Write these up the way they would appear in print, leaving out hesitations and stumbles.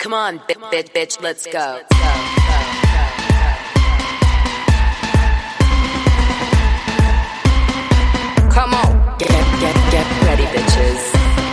Come on, bitch, let's go. Come on, get ready, bitches.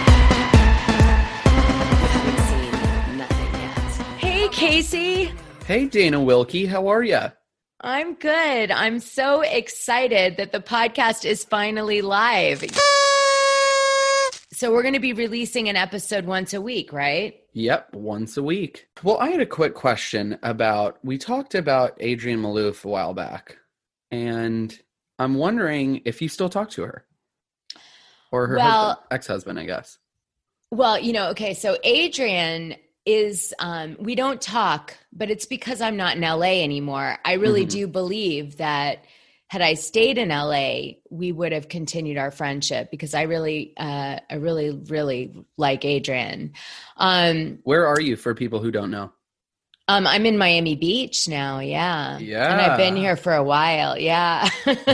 You haven't seen nothing yet. Hey, Casey. Hey, Dana Wilkie, how are ya? I'm good. I'm so excited that the podcast is finally live. So we're going to be releasing an episode once a week, right? Yep, once a week. Well, I had a quick question we talked about Adrienne Maloof a while back, and I'm wondering if you still talk to her. Or her ex-husband, I guess. Well, okay, so Adrienne is, we don't talk, but it's because I'm not in LA anymore. I really do believe that had I stayed in LA, we would have continued our friendship because I really like Adrienne. Where are you for people who don't know? I'm in Miami Beach now. Yeah. Yeah. And I've been here for a while. Yeah.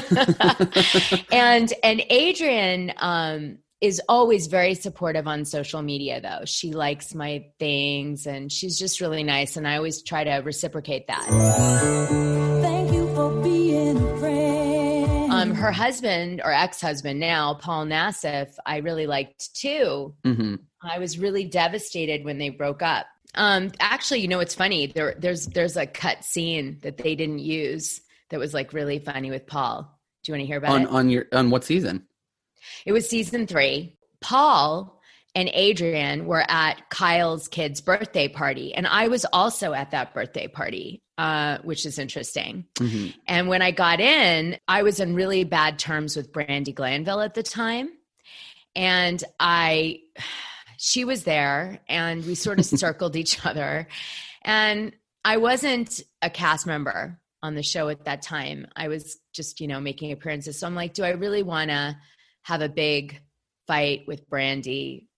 and Adrienne, is always very supportive on social media though. She likes my things and she's just really nice. And I always try to reciprocate that. Thank you for being a friend. Her husband or ex-husband now, Paul Nassif, I really liked too. Mm-hmm. I was really devastated when they broke up. Actually, it's funny. There's a cut scene that they didn't use that was like really funny with Paul. Do you want to hear about it? On what season? It was season 3. Paul and Adrienne were at Kyle's kid's birthday party. And I was also at that birthday party, which is interesting. Mm-hmm. And when I got in, I was in really bad terms with Brandi Glanville at the time. And she was there and we sort of circled each other. And I wasn't a cast member on the show at that time. I was just, making appearances. So I'm like, do I really want to have a big fight with Brandi,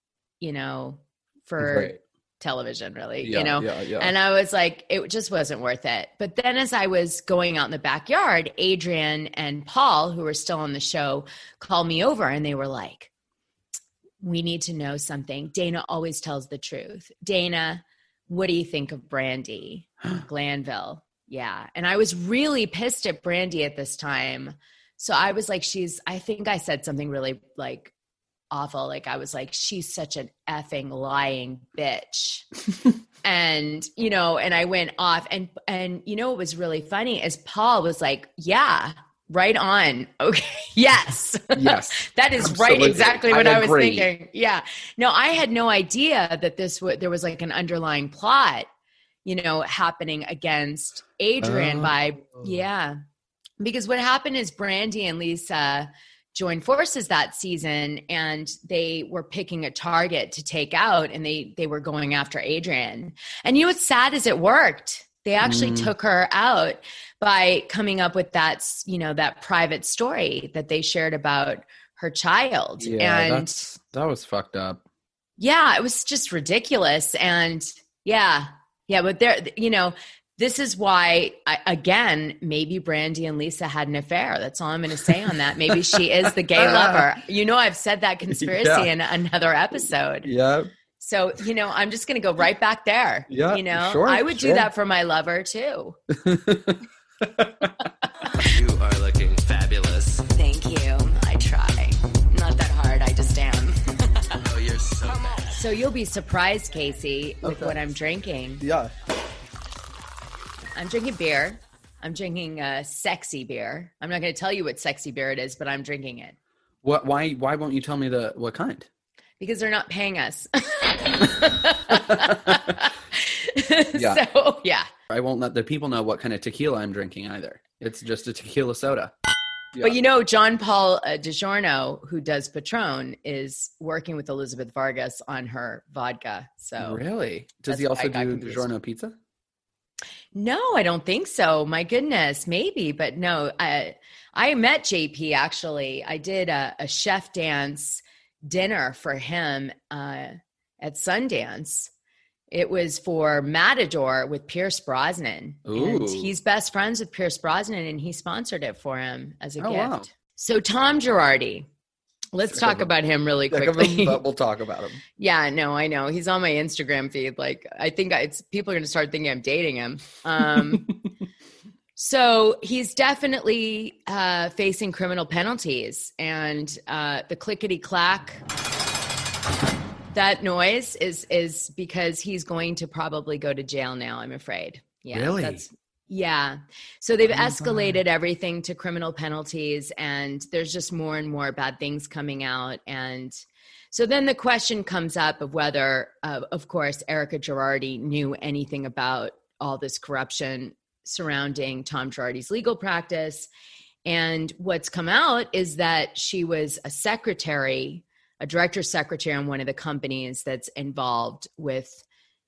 for television, really, Yeah. And I was like, it just wasn't worth it. But then as I was going out in the backyard, Adrienne and Paul, who were still on the show, called me over and they were like, we need to know something. Dana always tells the truth. Dana, what do you think of Brandi Glanville? Yeah. And I was really pissed at Brandi at this time. So I was like, I think I said something really like awful. Like I was like, she's such an effing lying bitch. and I went off and what was really funny is Paul was like, yeah, right on. Okay. Yes. Yes. That is absolutely. Right. Exactly what I was agree. thinking. Yeah. No, I had no idea that there was like an underlying plot, happening against Adrienne because what happened is Brandi and Lisa joined forces that season and they were picking a target to take out and they were going after Adrienne. And what's sad is it worked. They actually took her out by coming up with that, that private story that they shared about her child. Yeah, and that was fucked up. Yeah, it was just ridiculous. And but there, this is why, maybe Brandi and Lisa had an affair. That's all I'm going to say on that. Maybe she is the gay lover. I've said that conspiracy in another episode. Yeah. So, I'm just going to go right back there. Yeah, sure, I would do that for my lover too. You are looking fabulous. Thank you. I try. Not that hard. I just am. Oh, you're so bad. So you'll be surprised, Casey, with what I'm drinking. Yeah. I'm drinking beer. I'm drinking sexy beer. I'm not going to tell you what sexy beer it is, but I'm drinking it. What? Why won't you tell me what kind? Because they're not paying us. Yeah. So, yeah. I won't let the people know what kind of tequila I'm drinking either. It's just a tequila soda. Yeah. But John Paul DiGiorno, who does Patron, is working with Elizabeth Vargas on her vodka. So really? Does he also do DiGiorno pizza? No, I don't think so. My goodness, maybe, but no. I met JP actually. I did a chef dance dinner for him at Sundance. It was for Matador with Pierce Brosnan. Ooh. And he's best friends with Pierce Brosnan, and he sponsored it for him as a gift. Wow. So Tom Girardi, Let's talk about him really Sick of quickly. him, but we'll talk about him. Yeah, no, I know. He's on my Instagram feed. Like, I think people are going to start thinking I'm dating him. So he's definitely facing criminal penalties, and the clickety-clack, that noise is because he's going to probably go to jail now, I'm afraid. Yeah, Really? Yeah. So they've escalated everything to criminal penalties, and there's just more and more bad things coming out. And so then the question comes up of whether, of course, Erica Girardi knew anything about all this corruption surrounding Tom Girardi's legal practice. And what's come out is that she was a director's secretary on one of the companies that's involved with,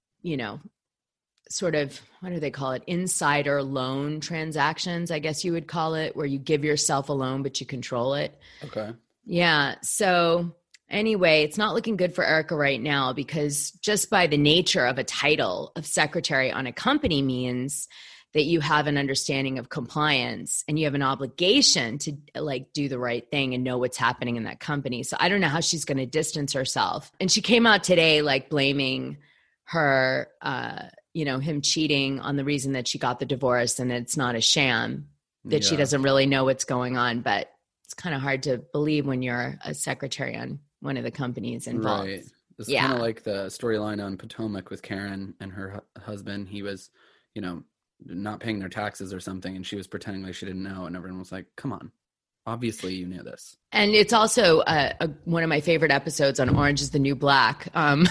sort of, what do they call it? Insider loan transactions, I guess you would call it, where you give yourself a loan, but you control it. Okay. Yeah. So anyway, it's not looking good for Erica right now, because just by the nature of a title of secretary on a company means that you have an understanding of compliance and you have an obligation to do the right thing and know what's happening in that company. So I don't know how she's going to distance herself. And she came out today, blaming her, him cheating on the reason that she got the divorce, and it's not a sham, that she doesn't really know what's going on. But it's kind of hard to believe when you're a secretary on one of the companies involved. Right. It's kind of like the storyline on Potomac with Karen and her husband. He was, not paying their taxes or something, and she was pretending like she didn't know, and everyone was like, come on, obviously you knew this. And it's also one of my favorite episodes on Orange is the New Black.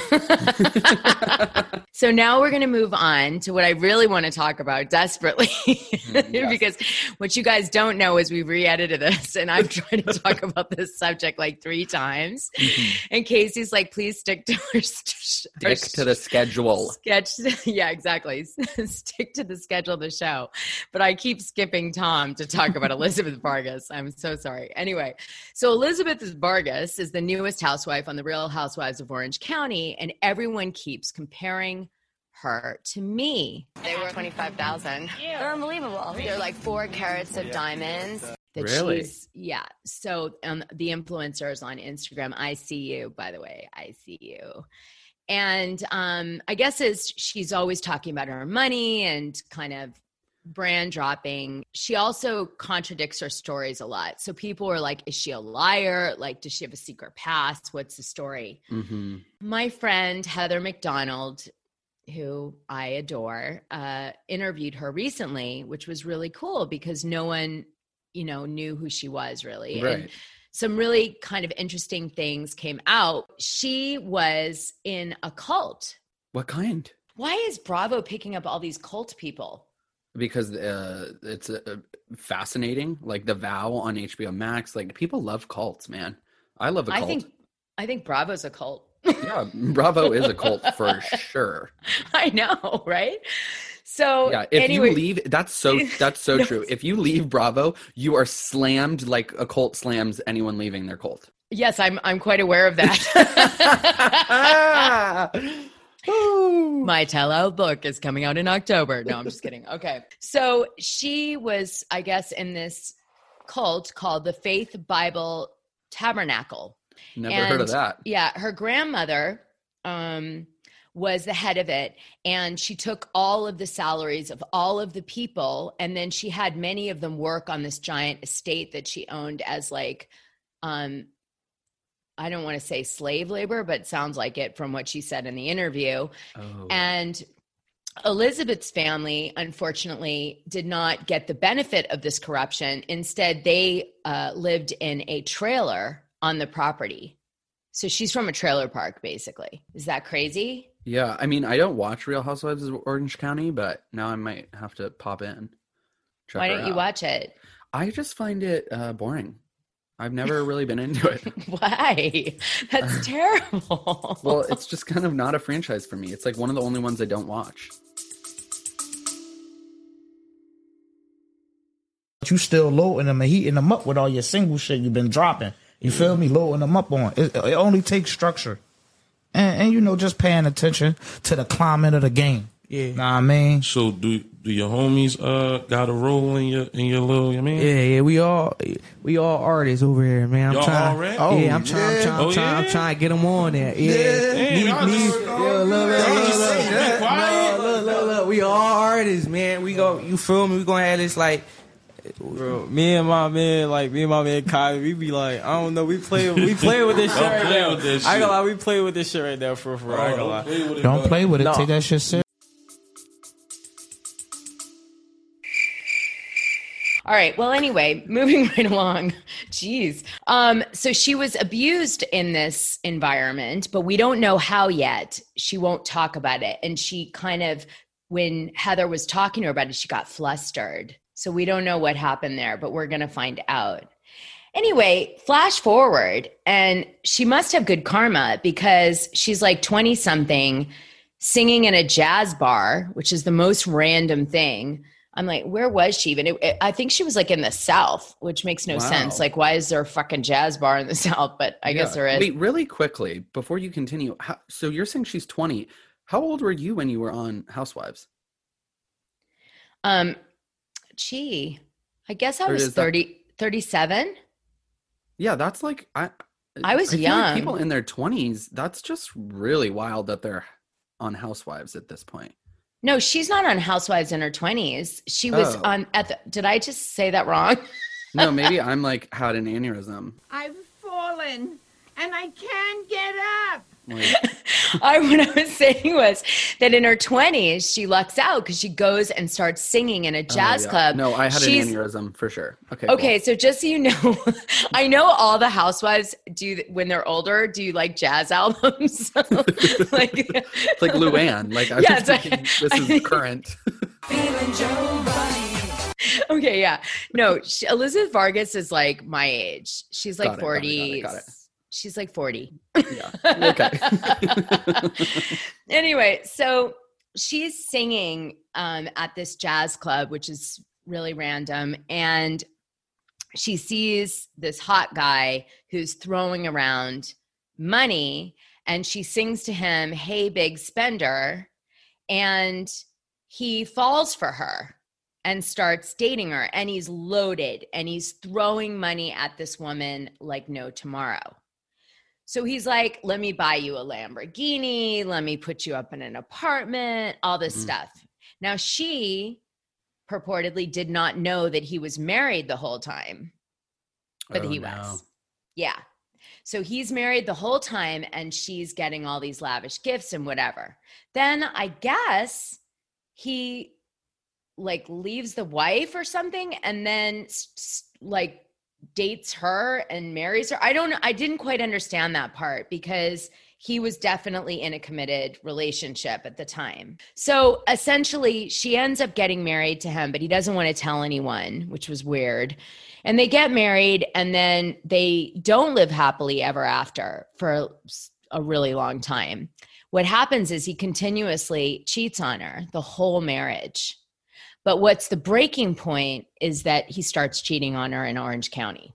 So now we're going to move on to what I really want to talk about desperately, because what you guys don't know is we re-edited this, and I've tried to talk about this subject 3 times. And Casey's like, please stick to to the schedule. Yeah, exactly. Stick to the schedule of the show. But I keep skipping Tom to talk about Elizabeth Vargas. I'm so sorry. Anyway, so Elizabeth Vargas is the newest housewife on the Real Housewives of Orange County, and everyone keeps comparing her to me. They were $25,000. They're unbelievable. They're like 4 carats of diamonds. That Really? So the influencers on Instagram, I see you, by the way, I see you. And I guess she's always talking about her money and kind of brand dropping. She also contradicts her stories a lot. So people were like, is she a liar? Does she have a secret past? What's the story? Mm-hmm. My friend, Heather McDonald, who I adore, interviewed her recently, which was really cool because no one, knew who she was really. Right. And some really kind of interesting things came out. She was in a cult. What kind? Why is Bravo picking up all these cult people? Because it's fascinating. Like The Vow on HBO Max. People love cults, man. I love a cult. I think Bravo's a cult. Yeah, Bravo is a cult for sure. I know, right? So yeah, if anyway, you leave, that's so true. If you leave Bravo, you are slammed like a cult slams anyone leaving their cult. Yes, I'm quite aware of that. My tell-all book is coming out in October. No, I'm just kidding. Okay. So she was, I guess, in this cult called the Faith Bible Tabernacle. Never heard of that. Yeah. Her grandmother was the head of it, and she took all of the salaries of all of the people, and then she had many of them work on this giant estate that she owned as I don't want to say slave labor, but it sounds like it from what she said in the interview. Oh. And Elizabeth's family, unfortunately, did not get the benefit of this corruption. Instead, they lived in a trailer on the property. So she's from a trailer park, basically. Is that crazy? Yeah. I mean, I don't watch Real Housewives of Orange County, but now I might have to pop in. Why don't you watch it? I just find it boring. I've never really been into it. Why? That's terrible. Well, it's just kind of not a franchise for me. It's one of the only ones I don't watch. You still loading them and heating them up with all your single shit you've been dropping. You feel me? Loading them up on. It only takes structure. And just paying attention to the climate of the game. Yeah. Nah, I mean, So do your homies got a role in your little, I mean? Yeah, we all artists over here, man. Y'all trying, all rap? I'm trying to get them on there. Yeah, look, we all artists, man. You feel me? We gonna have this like, bro. Me and my man Kylie, we be like, I don't know, we play with this shit right now. I ain't gonna lie, we play with this shit right now for real. I ain't gonna lie. Don't play with it. No. Take that shit serious. All right. Well, anyway, moving right along. Jeez. So she was abused in this environment, but we don't know how yet. She won't talk about it. And she kind of, when Heather was talking to her about it, she got flustered. So we don't know what happened there, but we're going to find out. Anyway, flash forward, and she must have good karma because she's like 20 something singing in a jazz bar, which is the most random thing. I'm like, where was she even? I think she was like in the South, which makes no sense. Like, why is there a fucking jazz bar in the South? But I guess there is. Wait, really quickly, before you continue, so you're saying she's 20. How old were you when you were on Housewives? Gee, I guess I was 37. Yeah, that's like, I was feel young. like people in their 20s, that's just really wild that they're on Housewives at this point. No, she's not on Housewives in her 20s. She was on did I just say that wrong? No, maybe I'm like had an aneurysm. I've fallen and I can't get up. What I was saying was that in her 20s, she lucks out because she goes and starts singing in a jazz club. No, I had an aneurysm for sure. Okay, cool. So just so you know, I know all the housewives do when they're older, do like jazz albums. Like Luann. Like, I was thinking this is current. Feeling Joe Buddy. Okay, yeah. No, Elizabeth Vargas is like my age. She's like 40. Got it. She's like 40. Yeah. Okay. Anyway, so she's singing at this jazz club, which is really random. And she sees this hot guy who's throwing around money. And she sings to him, "Hey, big spender." And he falls for her and starts dating her. And he's loaded and he's throwing money at this woman like no tomorrow. So he's like, let me buy you a Lamborghini. Let me put you up in an apartment, all this stuff. Now, she purportedly did not know that he was married the whole time, but he was. Yeah. So he's married the whole time and she's getting all these lavish gifts and whatever. Then I guess he like leaves the wife or something and then like dates her and marries her. I didn't quite understand that part because he was definitely in a committed relationship at the time. So essentially she ends up getting married to him, but he doesn't want to tell anyone, which was weird. And they get married and then they don't live happily ever after for a really long time. What happens is he continuously cheats on her the whole marriage. But what's the breaking point is that he starts cheating on her in Orange County.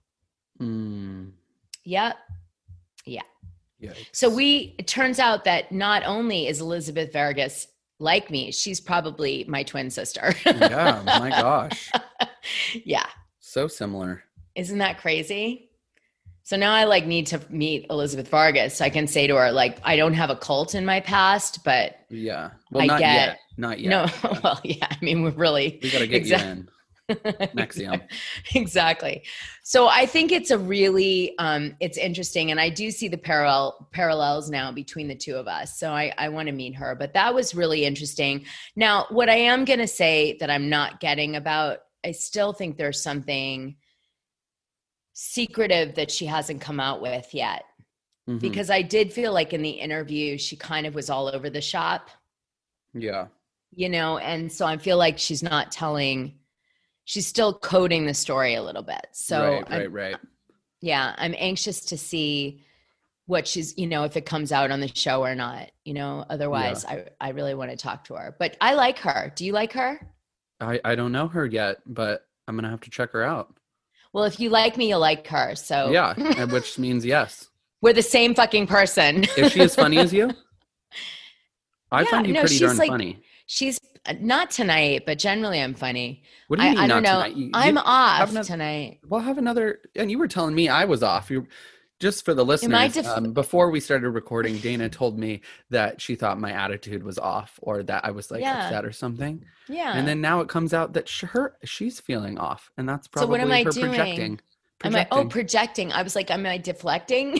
Yep. Yeah. Yikes. So it turns out that not only is Elizabeth Vargas like me, she's probably my twin sister. Yeah, my gosh. Yeah. So similar. Isn't that crazy? So now I like need to meet Elizabeth Vargas. So I can say to her, like, I don't have a cult in my past, but yeah. Well, not yet. Not yet. No, well, yeah. I mean, we got to get you in. Nexium. Exactly. So I think it's a really, it's interesting. And I do see the parallels now between the two of us. So I want to meet her, but that was really interesting. Now, what I am going to say that I'm not getting about, I still think there's something secretive that she hasn't come out with yet. Mm-hmm. Because I did feel like in the interview, she kind of was all over the shop. Yeah. You know, and so I feel like she's still coding the story a little bit. So right. Yeah. I'm anxious to see what she's, if it comes out on the show or not, otherwise I really want to talk to her, but I like her. Do you like her? I don't know her yet, but I'm going to have to check her out. Well, if you like me, you'll like her. So yeah, which means yes. We're the same fucking person. Is she as funny as you? I find you pretty darn funny. She's not tonight, but generally I'm funny. What do you mean I not don't know. tonight? I'm off have another- tonight. Well, have another. And you were telling me I was off. You just for the listeners. Before we started recording, Dana told me that she thought my attitude was off, or that I was like upset or something. Yeah. And then now it comes out that she's feeling off, and that's probably so what am I her doing? projecting. Projecting. I was like, am I deflecting?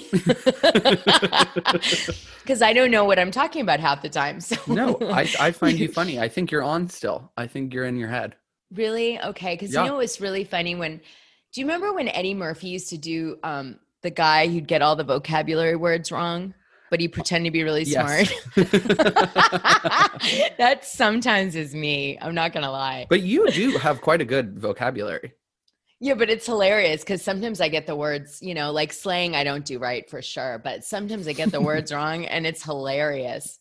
Because I don't know what I'm talking about half the time. So No, I find you funny. I think you're on still. I think you're in your head. Really? Okay. Because you know what's really funny do you remember when Eddie Murphy used to do the guy who'd get all the vocabulary words wrong, but he pretended to be really smart? That sometimes is me. I'm not going to lie. But you do have quite a good vocabulary. Yeah, but it's hilarious because sometimes I get the words, like slang I don't do right for sure, but sometimes I get the words wrong and it's hilarious,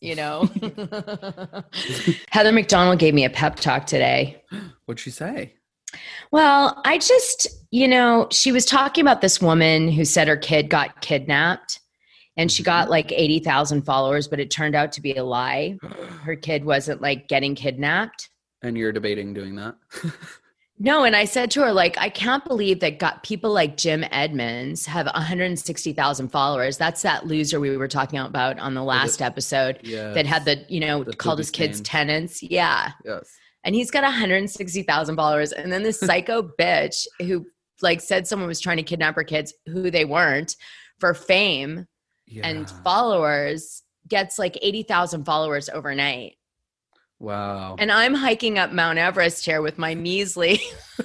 Heather McDonald gave me a pep talk today. What'd she say? Well, I just, she was talking about this woman who said her kid got kidnapped and she got like 80,000 followers, but it turned out to be a lie. Her kid wasn't like getting kidnapped. And you're debating doing that? No, and I said to her, like, I can't believe that people like Jim Edmonds have 160,000 followers. That's that loser we were talking about on the last episode that had the called his kids tenants. Yeah. Yes. And he's got 160,000 followers. And then this psycho bitch who like said someone was trying to kidnap her kids, who they weren't, for fame and followers, gets like 80,000 followers overnight. Wow. And I'm hiking up Mount Everest here with my measly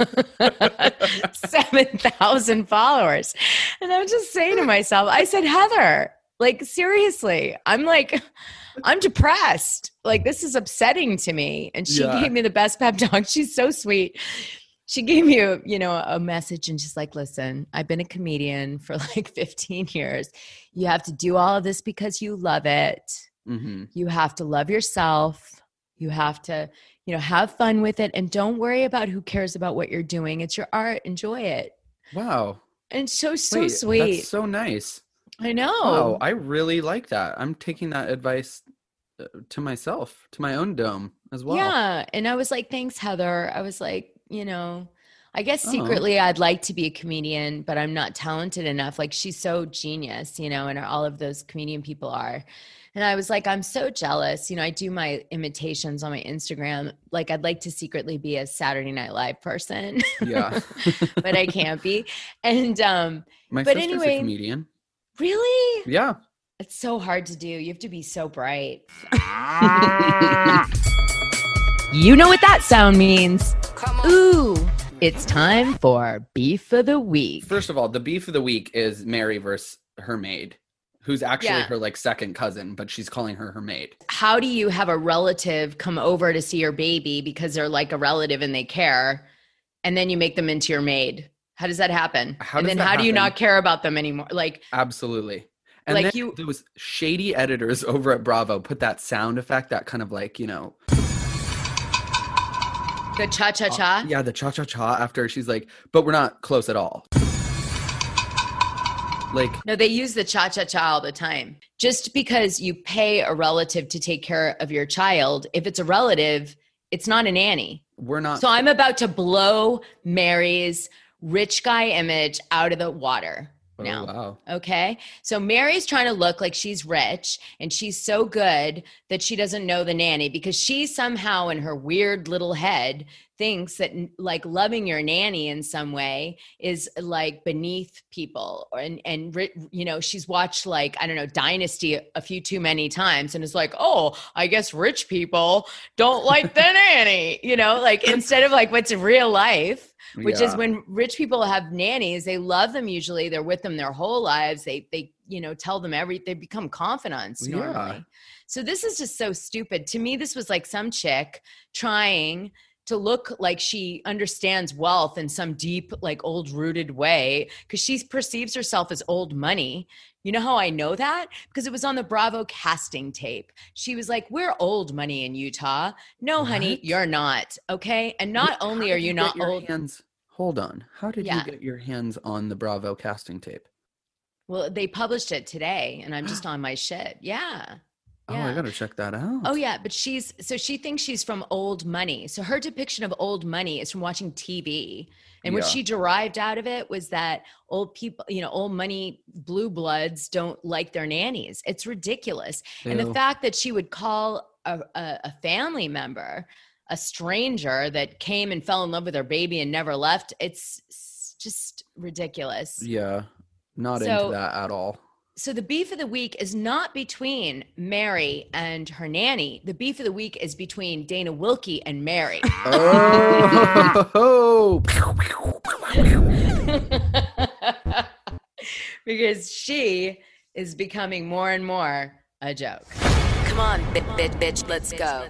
7,000 followers. And I'm just saying to myself, I said, Heather, like, seriously, I'm depressed. Like, this is upsetting to me. And she gave me the best pep talk. She's so sweet. She gave me a message and she's like, listen, I've been a comedian for like 15 years. You have to do all of this because you love it. Mm-hmm. You have to love yourself. You have to, have fun with it and don't worry about who cares about what you're doing. It's your art. Enjoy it. Wow. And so sweet. That's so nice. I know. Wow. I really like that. I'm taking that advice to myself, to my own dome as well. Yeah. And I was like, thanks, Heather. I was like, I guess secretly I'd like to be a comedian, but I'm not talented enough. Like she's so genius, and all of those comedian people are. And I was like, I'm so jealous. I do my imitations on my Instagram. Like I'd like to secretly be a Saturday Night Live person. Yeah. But I can't be. And my but sister's anyway, a comedian. Really? Yeah. It's so hard to do. You have to be so bright. You know what that sound means. Ooh, it's time for Beef of the Week. First of all, the beef of the week is Mary versus her maid, who's actually her like second cousin, but she's calling her maid. How do you have a relative come over to see your baby because they're like a relative and they care, and then you make them into your maid? How does that happen? How do you not care about them anymore? Like absolutely. And like then those shady editors over at Bravo put that sound effect, that kind of like, the cha-cha-cha? Yeah, the cha-cha-cha after she's like, but we're not close at all. Like, no, they use the cha-cha-cha all the time. Just because you pay a relative to take care of your child, if it's a relative, it's not a nanny. We're not. So I'm about to blow Mary's rich guy image out of the water. Now. Oh, wow. Okay. So Mary's trying to look like she's rich and she's so good that she doesn't know the nanny because she somehow in her weird little head thinks that like loving your nanny in some way is like beneath people and she's watched like, I don't know, Dynasty a few too many times and is like, oh, I guess rich people don't like the nanny, like instead of like what's in real life. Which is when rich people have nannies, they love them usually. They're with them their whole lives. They tell them they become confidants normally. Yeah. So this is just so stupid. To me, this was like some chick trying to look like she understands wealth in some deep, like old rooted way because she perceives herself as old money. You know how I know that? Because it was on the Bravo casting tape. She was like, we're old money in Utah. No, honey, you're not. Okay. And not only are you not old. Hold on. How did you get your hands on the Bravo casting tape? Well, they published it today and I'm just on my shit. Yeah. Oh, I gotta check that out. Oh yeah, but she thinks she's from old money. So her depiction of old money is from watching TV. And what she derived out of it was that old people, old money blue bloods don't like their nannies. It's ridiculous. Ew. And the fact that she would call a family member a stranger that came and fell in love with her baby and never left, it's just ridiculous. Yeah, not into that at all. So the beef of the week is not between Mary and her nanny. The beef of the week is between Dana Wilkie and Mary. Oh. Because she is becoming more and more a joke. Come on, bitch, let's go.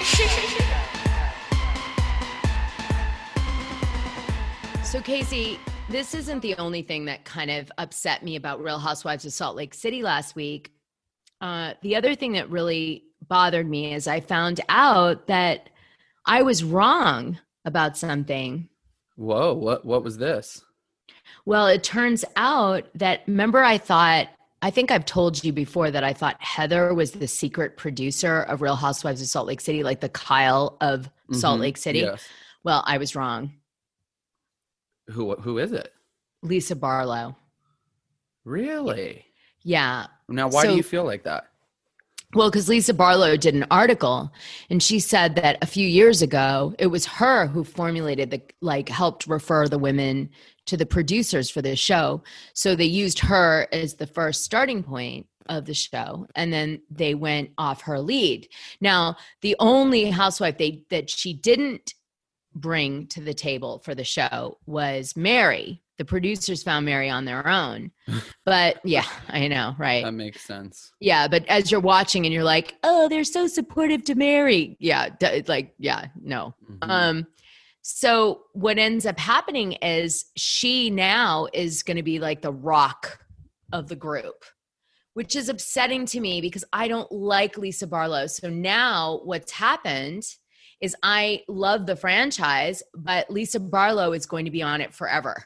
So Casey, this isn't the only thing that kind of upset me about Real Housewives of Salt Lake City last week. The other thing that really bothered me is I found out that I was wrong about something. Whoa, what was this? Well, it turns out that, remember, I think I've told you before that I thought Heather was the secret producer of Real Housewives of Salt Lake City, like the Kyle of Salt Lake City. Yes. Well, I was wrong. Who is it? Lisa Barlow. Really? Yeah. Now, why do you feel like that? Well, because Lisa Barlow did an article and she said that a few years ago, it was her who formulated helped refer the women to the producers for this show. So they used her as the first starting point of the show, and then they went off her lead. Now, the only housewife that she didn't bring to the table for the show was Mary. The producers found Mary on their own. But yeah, I know, right? That makes sense. Yeah, but as you're watching and you're like, oh, they're so supportive to Mary. Yeah, no. Mm-hmm. So what ends up happening is she now is going to be like the rock of the group, which is upsetting to me because I don't like Lisa Barlow. So now what's happened is I love the franchise, but Lisa Barlow is going to be on it forever.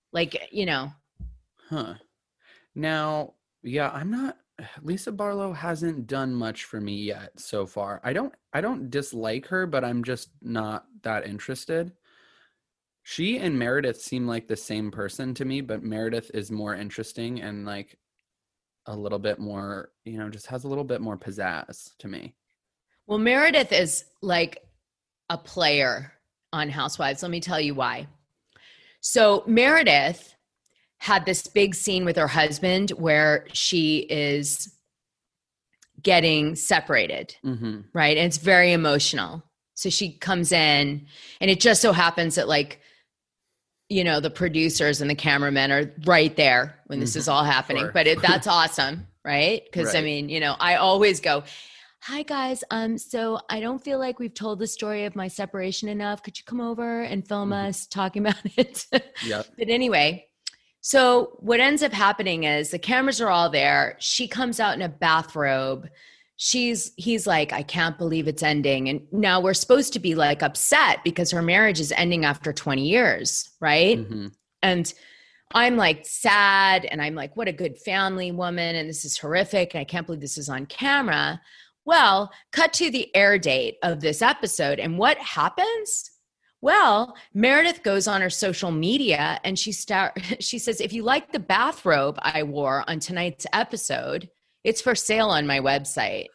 Huh. Now, yeah, Lisa Barlow hasn't done much for me yet so far. I don't dislike her, but I'm just not that interested. She and Meredith seem like the same person to me, but Meredith is more interesting and like a little bit more, just has a little bit more pizzazz to me. Well, Meredith is like a player on Housewives. Let me tell you why. So Meredith had this big scene with her husband where she is getting separated, right? And it's very emotional. So she comes in and it just so happens that the producers and the cameramen are right there when this is all happening. Sure. But that's awesome, right? Because Right. I always go, hi guys, so I don't feel like we've told the story of my separation enough. Could you come over and film us talking about it? Yep. But anyway, so what ends up happening is the cameras are all there. She comes out in a bathrobe. He's like, I can't believe it's ending. And now we're supposed to be like upset because her marriage is ending after 20 years, right? Mm-hmm. And I'm like sad and I'm like, what a good family woman. And this is horrific. And I can't believe this is on camera. Well, cut to the air date of this episode. And what happens? Well, Meredith goes on her social media and she says, if you like the bathrobe I wore on tonight's episode, it's for sale on my website.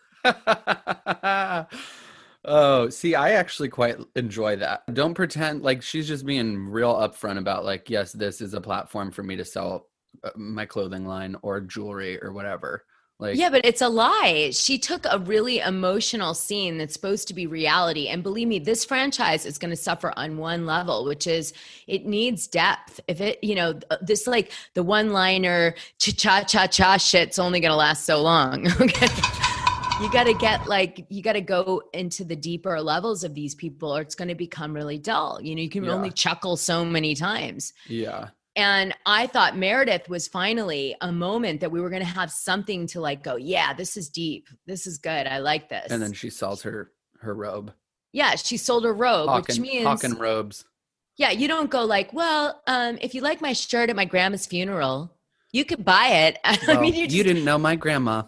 Oh, see, I actually quite enjoy that. Don't pretend like she's just being real upfront about like, yes, this is a platform for me to sell my clothing line or jewelry or whatever. Yeah, but it's a lie. She took a really emotional scene that's supposed to be reality. And believe me, this franchise is going to suffer on one level, which is it needs depth. If it, this like the one-liner cha-cha-cha-cha shit's only going to last so long. Okay. You got to go into the deeper levels of these people or it's going to become really dull. You can only chuckle so many times. Yeah. And I thought Meredith was finally a moment that we were going to have something to like go, yeah, this is deep. This is good. I like this. And then she sells her robe. Yeah, she sold her robe, which means hawking robes. Yeah, you don't go like, well, if you like my shirt at my grandma's funeral, You could buy it. I Well, mean, you you didn't know my grandma.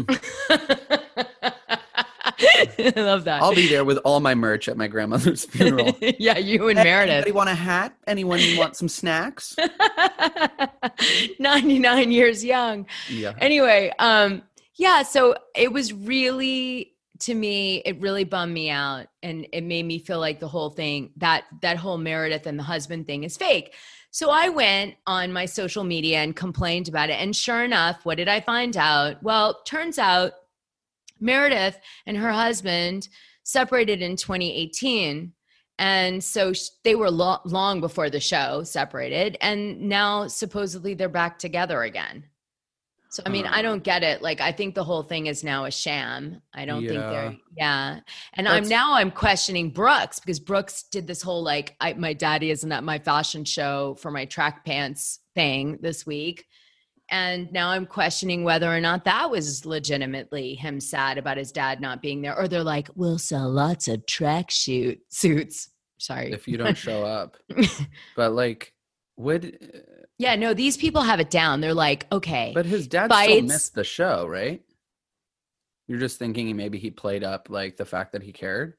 I love that. I'll be there with all my merch at my grandmother's funeral. Yeah, you and Meredith. Anybody want a hat? Anyone want some snacks? 99 years young. Yeah. Anyway, yeah, so it was really, to me, it really bummed me out, and it made me feel like the whole thing, that whole Meredith and the husband thing is fake. So I went on my social media and complained about it. And sure enough, what did I find out? Well, turns out Meredith and her husband separated in 2018. And so they were long before the show separated. And now supposedly they're back together again. So, I mean, I don't get it. Like, I think the whole thing is now a sham. I don't think they're, And I'm questioning Brooks, because Brooks did this whole, like, my daddy isn't at my fashion show for my track pants thing this week. And now I'm questioning whether or not that was legitimately him sad about his dad not being there. Or they're like, we'll sell lots of track suits. Sorry. If you don't show up. But like, yeah, no, these people have it down. They're like, okay. But his dad still missed the show, right? You're just thinking maybe he played up like the fact that he cared?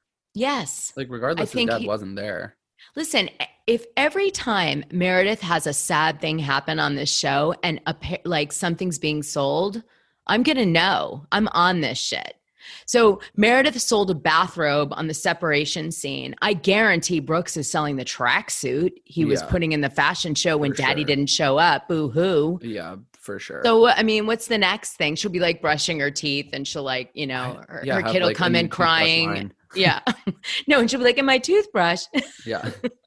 Yes. Like regardless, his dad wasn't there. Listen, if every time Meredith has a sad thing happen on this show and like something's being sold, I'm going to know. I'm on this shit. So Meredith sold a bathrobe on the separation scene. I guarantee Brooks is selling the tracksuit he was putting in the fashion show when Daddy didn't show up. Boo-hoo. Yeah, for sure. So, I mean, what's the next thing? She'll be like brushing her teeth and she'll like, you know, her kid will like come in crying. Yeah. No, and she'll be like, in my toothbrush. Yeah.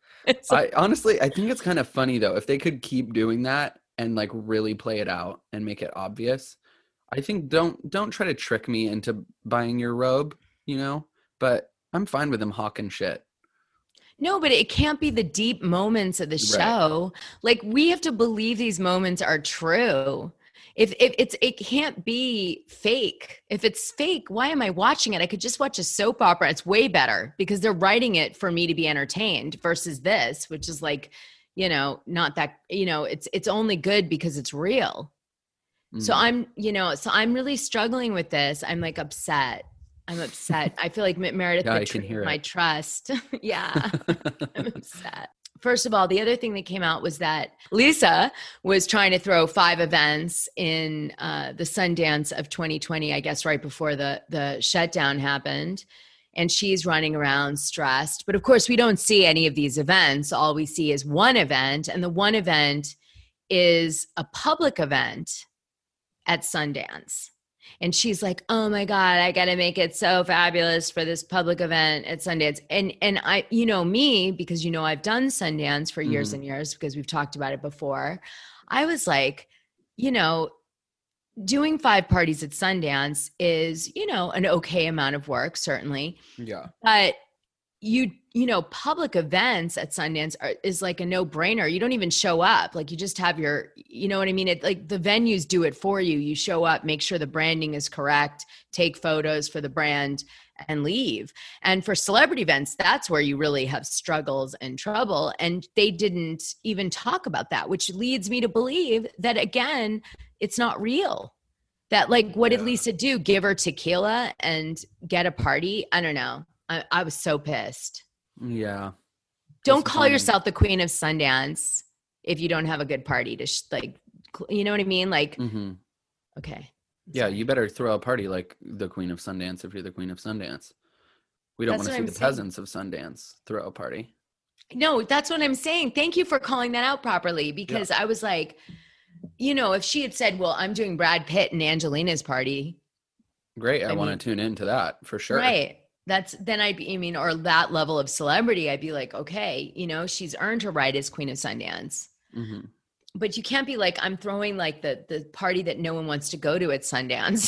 I honestly think it's kind of funny though, if they could keep doing that and like really play it out and make it obvious. I think don't try to trick me into buying your robe, you know, but I'm fine with them hawking shit. No, but it can't be the deep moments of the show. Like, we have to believe these moments are true. If it can't be fake. If it's fake, why am I watching it? I could just watch a soap opera. It's way better because they're writing it for me to be entertained versus this, which is like, you know, not that, you know, it's only good because it's real. So I'm really struggling with this. I'm like upset. I'm upset. I feel like Meredith betrayed my trust. Yeah, I'm upset. First of all, the other thing that came out was that Lisa was trying to throw 5 events in the Sundance of 2020, I guess, right before the shutdown happened. And she's running around stressed. But of course, we don't see any of these events. All we see is one event. And the one event is a public event at Sundance. And she's like, oh my God, I got to make it so fabulous for this public event at Sundance. And I, you know me, because, you know, I've done Sundance for years and years because we've talked about it before. I was like, you know, doing 5 parties at Sundance is, you know, an okay amount of work, certainly. Yeah. But you know, public events at Sundance is like a no-brainer. You don't even show up. Like, you just have your, you know what I mean? It, like, the venues do it for you. You show up, make sure the branding is correct, take photos for the brand, and leave. And for celebrity events, that's where you really have struggles and trouble. And they didn't even talk about that, which leads me to believe that, again, it's not real. That, like, what did Lisa do? Give her tequila and get a party? I don't know. I was so pissed. Yeah. Don't call yourself the queen of Sundance if you don't have a good party to like, you know what I mean? Like, okay. Yeah, you better throw a party like the queen of Sundance if you're the queen of Sundance. We don't want to see the peasants of Sundance throw a party. No, that's what I'm saying. Thank you for calling that out properly, because I was like, you know, if she had said, well, I'm doing Brad Pitt and Angelina's party. Great. I want to tune into that for sure. Right. Then I'd be, I mean, or that level of celebrity, I'd be like, okay, you know, she's earned her right as queen of Sundance. But you can't be like, I'm throwing like the party that no one wants to go to at Sundance.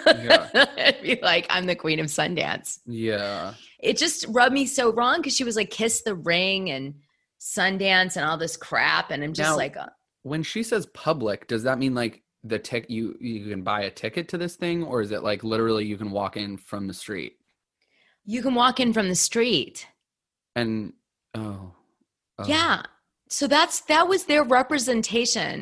It'd be like, I'm the queen of Sundance. Yeah. It just rubbed me so wrong because she was like, kiss the ring and Sundance and all this crap. And I'm just like, when she says public, does that mean like the you can buy a ticket to this thing, or is it like literally you can walk in from the street? You can walk in from the street. And yeah. So that was their representation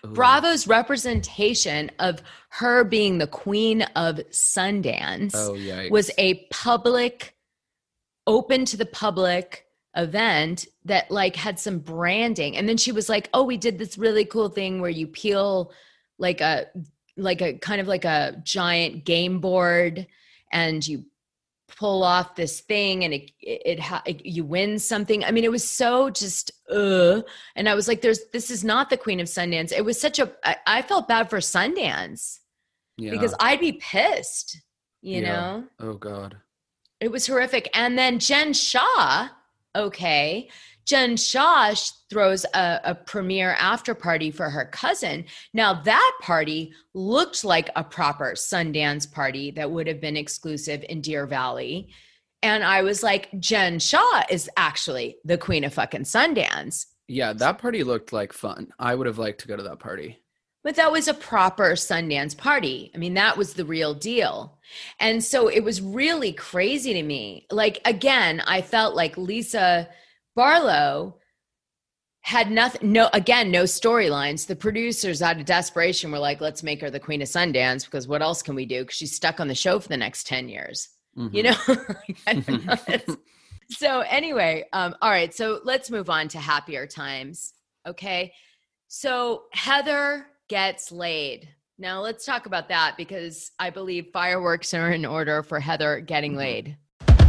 Bravo's representation of her being the queen of Sundance was a public, open to the public event that like had some branding. And then she was like, oh, we did this really cool thing where you peel like a kind of like a giant game board and you pull off this thing and you win something. I mean, it was so just, and I was like, this is not the Queen of Sundance. It was I felt bad for Sundance because I'd be pissed, you know? Oh God. It was horrific. And then Jen Shah, Jen Shah throws a premiere after party for her cousin. Now that party looked like a proper Sundance party that would have been exclusive in Deer Valley. And I was like, Jen Shah is actually the queen of fucking Sundance. Yeah, that party looked like fun. I would have liked to go to that party. But that was a proper Sundance party. I mean, that was the real deal. And so it was really crazy to me. Like, again, I felt like Lisa Barlow had nothing, no storylines. The producers out of desperation were like, let's make her the queen of Sundance because what else can we do? Because she's stuck on the show for the next 10 years, you know? So anyway, all right. So let's move on to happier times. Okay. So Heather gets laid. Now let's talk about that because I believe fireworks are in order for Heather getting laid.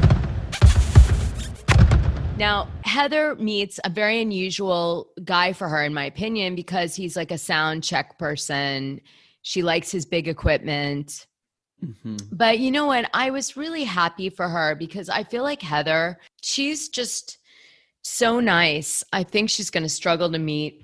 Now, Heather meets a very unusual guy for her, in my opinion, because he's like a sound check person. She likes his big equipment. But you know what? I was really happy for her because I feel like Heather, she's just so nice. I think she's going to struggle to meet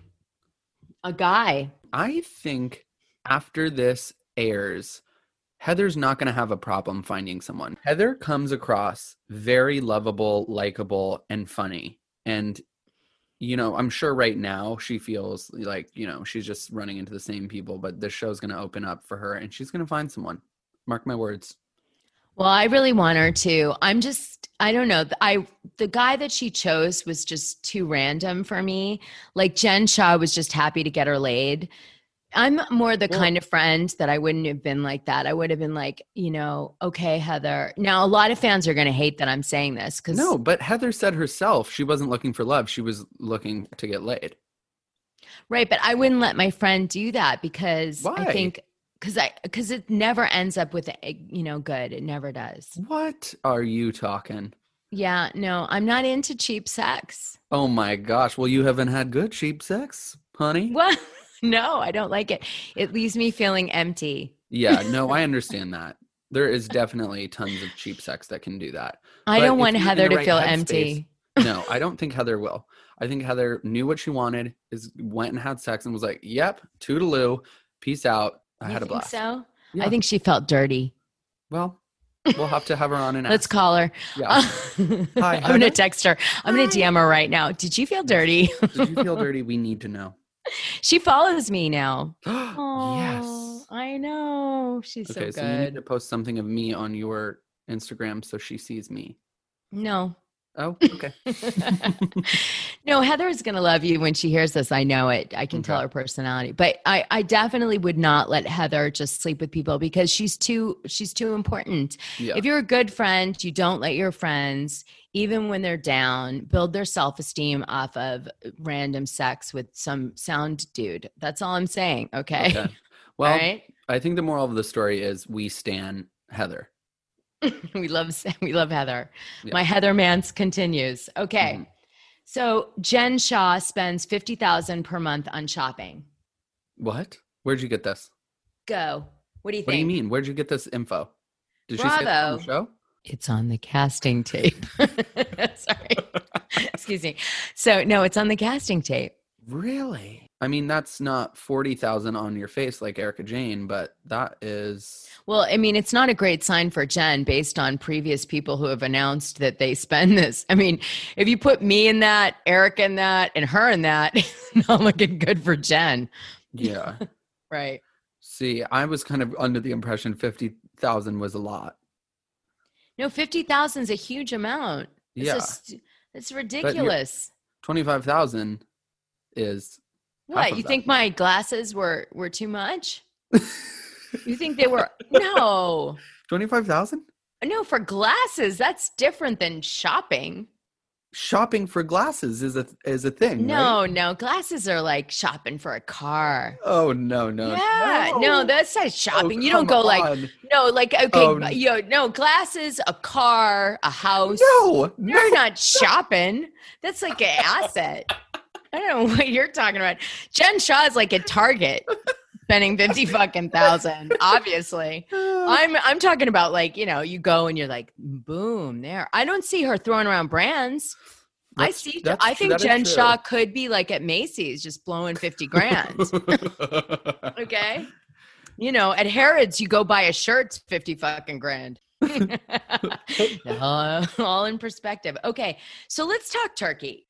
a guy. I think after this airs, Heather's not going to have a problem finding someone. Heather comes across very lovable, likable, and funny. And, you know, I'm sure right now she feels like, you know, she's just running into the same people, but this show's going to open up for her and she's going to find someone. Mark my words. Well, I really want her to. I don't know. The guy that she chose was just too random for me. Like Jen Shah was just happy to get her laid. I'm more the kind of friend that I wouldn't have been like that. I would have been like, you know, okay, Heather. Now, a lot of fans are going to hate that I'm saying this. No, but Heather said herself she wasn't looking for love. She was looking to get laid. Right, but I wouldn't let my friend do that because Why? I think because it never ends up with, you know, good. It never does. What are you talking? Yeah, no, I'm not into cheap sex. Oh my gosh. Well, you haven't had good cheap sex, honey. What? No, I don't like it. It leaves me feeling empty. Yeah, no, I understand that. There is definitely tons of cheap sex that can do that. I don't want Heather to feel empty. No, I don't think Heather will. I think Heather knew what she wanted, went and had sex and was like, yep, toodaloo, peace out. I had a blast. So? Yeah. I think she felt dirty. Well, we'll have to have her on and Let's call her. Yeah. Hi, I'm going to text her. I'm going to DM her right now. Did you feel dirty? Did you feel dirty? We need to know. She follows me now. Yes. I know. She's so good. So you need to post something of me on your Instagram so she sees me. No. Oh, okay. No, Heather is going to love you when she hears this. I know it. I can tell her personality. But I definitely would not let Heather just sleep with people because she's too important. Yeah. If you're a good friend, you don't let your friends, even when they're down, build their self-esteem off of random sex with some sound dude. That's all I'm saying. Okay. Well, right? I think the moral of the story is we stan Heather. we love Heather. Yeah. My Heather Mance continues. Okay. So Jen Shah spends $50,000 per month on shopping. What? Where'd you get this? Go. What do you think? What do you mean? Where'd you get this info? Did Bravo. she say that on the show? It's on the casting tape. Sorry. Excuse me. So no, it's on the casting tape. Really? I mean, that's not 40,000 on your face like Erica Jane, but that is. Well, I mean, it's not a great sign for Jen based on previous people who have announced that they spend this. I mean, if you put me in that, Eric in that, and her in that, it's not looking good for Jen. Yeah. Right. See, I was kind of under the impression 50,000 was a lot. No, 50,000 is a huge amount. Yeah. It's ridiculous. 25,000 is What? of You that. think my glasses were too much? You think they were? No. 25,000? No, for glasses, that's different than shopping. Shopping for glasses is a thing, right? No, glasses are like shopping for a car. Oh no. Yeah, no, that's not shopping. You don't come go like, on. no, like, okay, Oh, no, glasses, a car, a house. No. You're not shopping. That's like an asset. I don't know what you're talking about. Jen Shaw is like at Target spending 50 fucking thousand, obviously. I'm talking about like, you go and you're like, boom, there. I don't see her throwing around brands. I think Jen Shaw could be like at Macy's just blowing 50 grand. Okay. At Harrods, you go buy a shirt, 50 fucking grand. All in perspective. Okay. So let's talk turkey.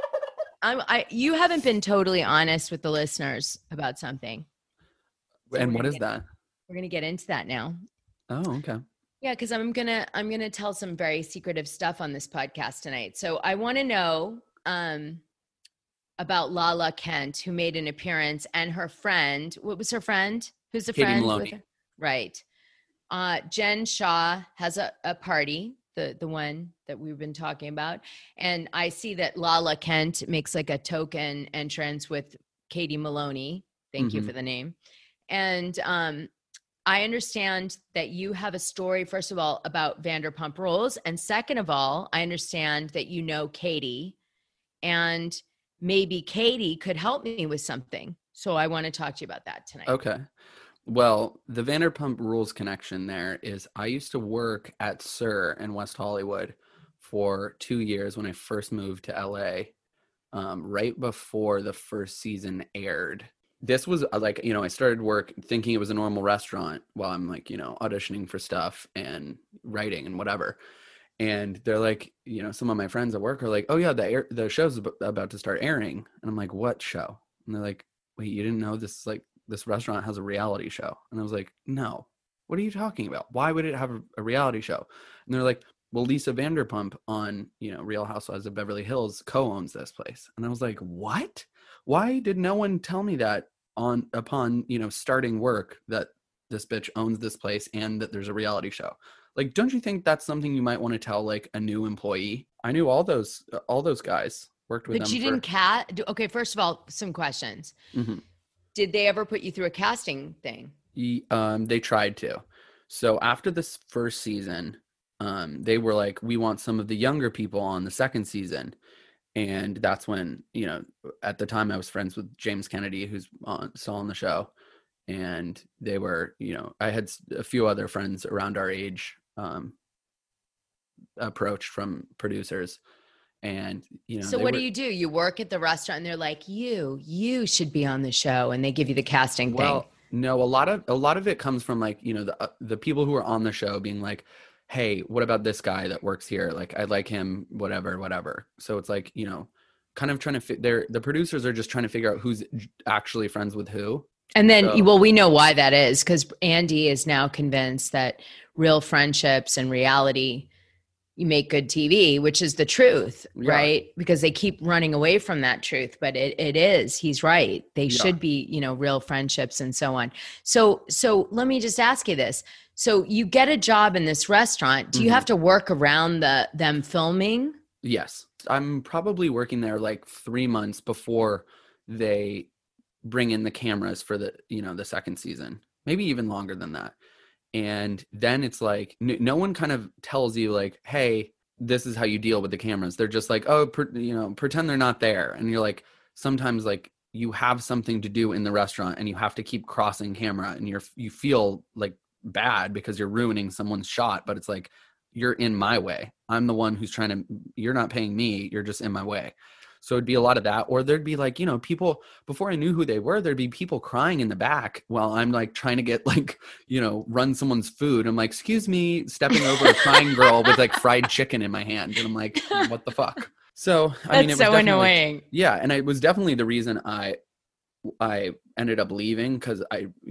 You haven't been totally honest with the listeners about something. And what is that? We're going to get into that now. Oh, okay. Yeah, because I'm gonna tell some very secretive stuff on this podcast tonight. So I want to know about Lala Kent, who made an appearance, and her friend. What was her friend? Who's the Katie friend? Maloney. With her? Right. Jen Shaw has a party, the one that we've been talking about, and I see that Lala Kent makes like a token entrance with Katie Maloney. Thank you for the name, and I understand that you have a story, first of all, about Vanderpump Rules. And second of all, I understand that you know Katie, and maybe Katie could help me with something. So I want to talk to you about that tonight. Okay. Well, the Vanderpump Rules connection there is I used to work at SUR in West Hollywood for 2 years when I first moved to LA, right before the first season aired. This was like, I started work thinking it was a normal restaurant while I'm like, auditioning for stuff and writing and whatever. And they're like, some of my friends at work are like, oh yeah, the show's about to start airing. And I'm like, what show? And they're like, wait, you didn't know this restaurant has a reality show? And I was like, no, what are you talking about? Why would it have a reality show? And they're like, well, Lisa Vanderpump on, Real Housewives of Beverly Hills co-owns this place. And I was like, what? Why did no one tell me that upon starting work, that this bitch owns this place and that there's a reality show? Like, don't you think that's something you might want to tell like a new employee? I knew all those guys, worked with them. But you didn't okay, first of all, some questions. Mm-hmm. Did they ever put you through a casting thing? They tried to. So after this first season, they were like, we want some of the younger people on the second season. And that's when, at the time I was friends with James Kennedy, who's still on the show. And they were, I had a few other friends around our age approached from producers. And, so what do? You work at the restaurant and they're like, you should be on the show. And they give you the casting thing. No, a lot of it comes from like, the people who are on the show being like, hey, what about this guy that works here? Like, I like him, whatever. So it's like, kind of trying to the producers are just trying to figure out who's actually friends with who. And then, we know why that is, because Andy is now convinced that real friendships and reality, you make good TV, which is the truth, right? Because they keep running away from that truth, but it is, he's right. They should be, real friendships and so on. So let me just ask you this. So you get a job in this restaurant. Do you have to work around them filming? Yes. I'm probably working there like 3 months before they bring in the cameras for the, the second season, maybe even longer than that. And then it's like, no one kind of tells you like, hey, this is how you deal with the cameras. They're just like, oh, pretend they're not there. And you're like, sometimes like you have something to do in the restaurant and you have to keep crossing camera and you feel like bad because you're ruining someone's shot, but it's like, you're in my way. I'm the one who's you're not paying me. You're just in my way. So it'd be a lot of that. Or there'd be like, people, before I knew who they were, there'd be people crying in the back while I'm like trying to get like, run someone's food. I'm like, excuse me, stepping over a crying girl with like fried chicken in my hand. And I'm like, what the fuck? So, I mean, it was so annoying. Yeah. And it was definitely the reason I ended up leaving. Cause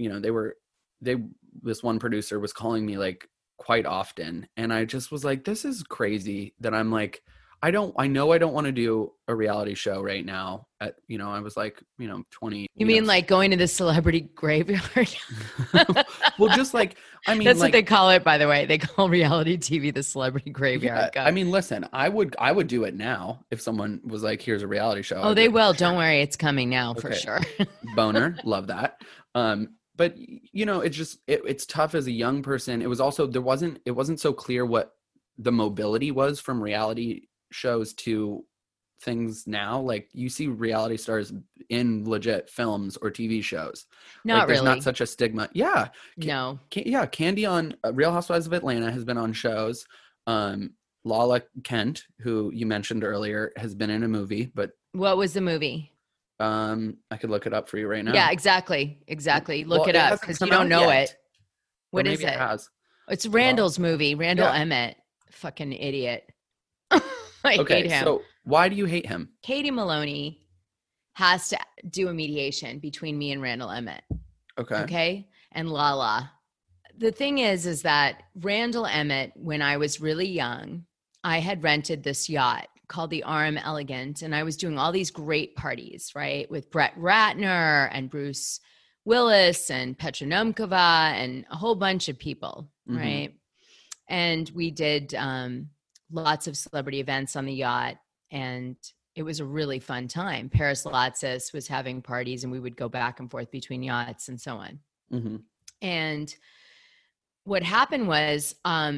this one producer was calling me like quite often. And I just was like, this is crazy that I'm like, I know I don't want to do a reality show right now. I was like, 20. You mean like going to the celebrity graveyard? Well, just like, that's what they call it, by the way. They call reality TV the celebrity graveyard. Yeah, listen, I would do it now if someone was like, here's a reality show. Oh, they will. Don't worry. It's coming now for sure. Boner. Love that. But it's tough as a young person. It was also, it wasn't so clear what the mobility was from reality shows to things now. Like you see reality stars in legit films or TV shows. There's not such a stigma. Yeah. No. Candy on Real Housewives of Atlanta has been on shows. Lala Kent, who you mentioned earlier, has been in a movie, but what was the movie? I could look it up for you right now. Yeah, exactly. Look it up because you don't know it. What is it? It's Randall's movie. Randall Emmett. Fucking idiot. I hate him. So why do you hate him? Katie Maloney has to do a mediation between me and Randall Emmett. Okay. And Lala. The thing is that Randall Emmett, when I was really young, I had rented this yacht called the RM Elegant, and I was doing all these great parties, right, with Brett Ratner and Bruce Willis and Petra Nomkova and a whole bunch of people, right? And we did lots of celebrity events on the yacht, and it was a really fun time. Paris Latsis was having parties, and we would go back and forth between yachts and so on. And what happened was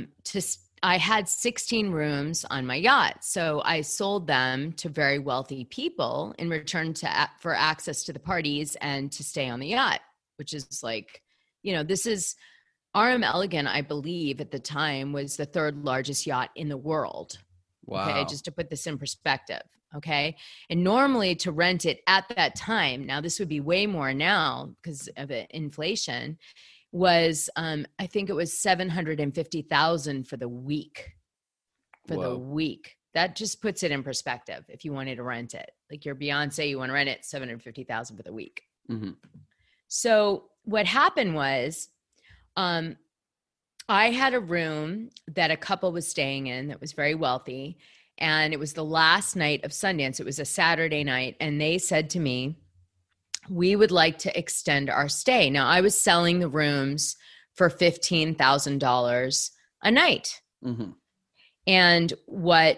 I had 16 rooms on my yacht. So I sold them to very wealthy people in return for access to the parties and to stay on the yacht, which is like, this is RM Elegant, I believe at the time was the third largest yacht in the world. Wow. Okay. Just to put this in perspective. Okay. And normally to rent it at that time, now this would be way more now because of inflation, was I think it was $750,000 for the week. The week. That just puts it in perspective if you wanted to rent it. Like your Beyonce, you want to rent it, $750,000 for the week. So what happened was I had a room that a couple was staying in that was very wealthy, and it was the last night of Sundance. It was a Saturday night, and they said to me, we would like to extend our stay. Now, I was selling the rooms for $15,000 a night. And what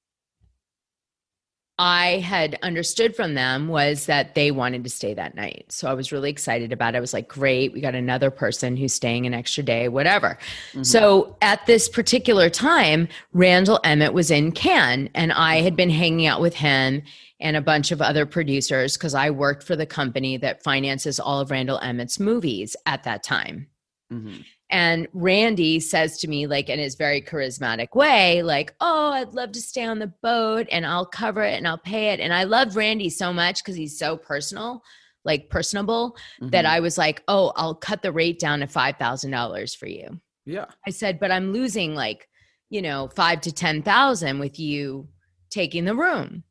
I had understood from them was that they wanted to stay that night. So I was really excited about it. I was like, great, we got another person who's staying an extra day, whatever. So at this particular time, Randall Emmett was in Cannes, and I had been hanging out with him and a bunch of other producers because I worked for the company that finances all of Randall Emmett's movies at that time. And Randy says to me, like in his very charismatic way, like, oh, I'd love to stay on the boat and I'll cover it and I'll pay it. And I love Randy so much because he's so personable, that I was like, oh, I'll cut the rate down to $5,000 for you. Yeah. I said, but I'm losing like, $5,000 to $10,000 with you taking the room,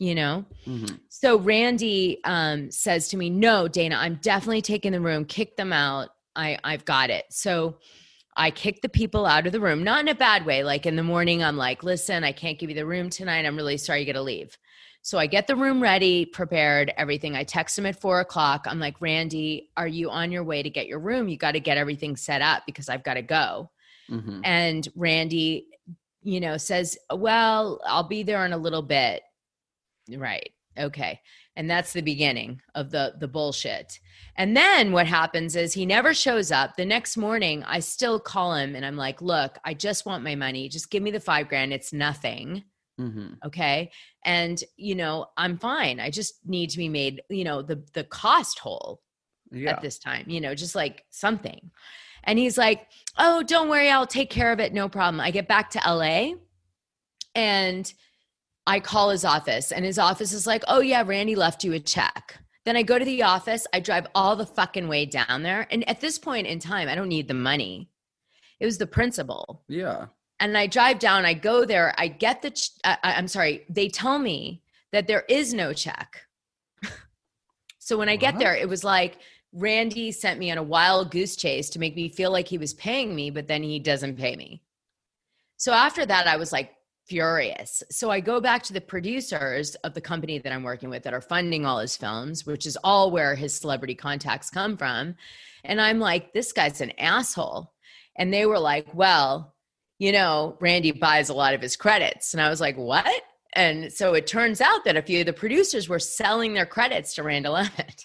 So Randy says to me, no, Dana, I'm definitely taking the room. Kick them out. I've got it. So I kicked the people out of the room, not in a bad way. Like in the morning, I'm like, listen, I can't give you the room tonight. I'm really sorry you got to leave. So I get the room ready, prepared, everything. I text him at 4:00. I'm like, Randy, are you on your way to get your room? You got to get everything set up because I've got to go. And Randy, says, well, I'll be there in a little bit. Right. Okay. And that's the beginning of the bullshit. And then what happens is he never shows up. The next morning, I still call him and I'm like, look, I just want my money. Just give me the $5,000. It's nothing. Okay. And, I'm fine. I just need to be made, the cost whole at this time, just like something. And he's like, oh, don't worry. I'll take care of it. No problem. I get back to LA and I call his office and his office is like, oh yeah, Randy left you a check. Then I go to the office. I drive all the fucking way down there. And at this point in time, I don't need the money. It was the principal. Yeah. And I drive down, I go there, I get they tell me that there is no check. So when I get there, it was like Randy sent me on a wild goose chase to make me feel like he was paying me, but then he doesn't pay me. So after that, I was like furious. So I go back to the producers of the company that I'm working with that are funding all his films, which is all where his celebrity contacts come from. And I'm like, this guy's an asshole. And they were like, well, you know, Randy buys a lot of his credits. And I was like, what? And so it turns out that a few of the producers were selling their credits to Randall Emmett.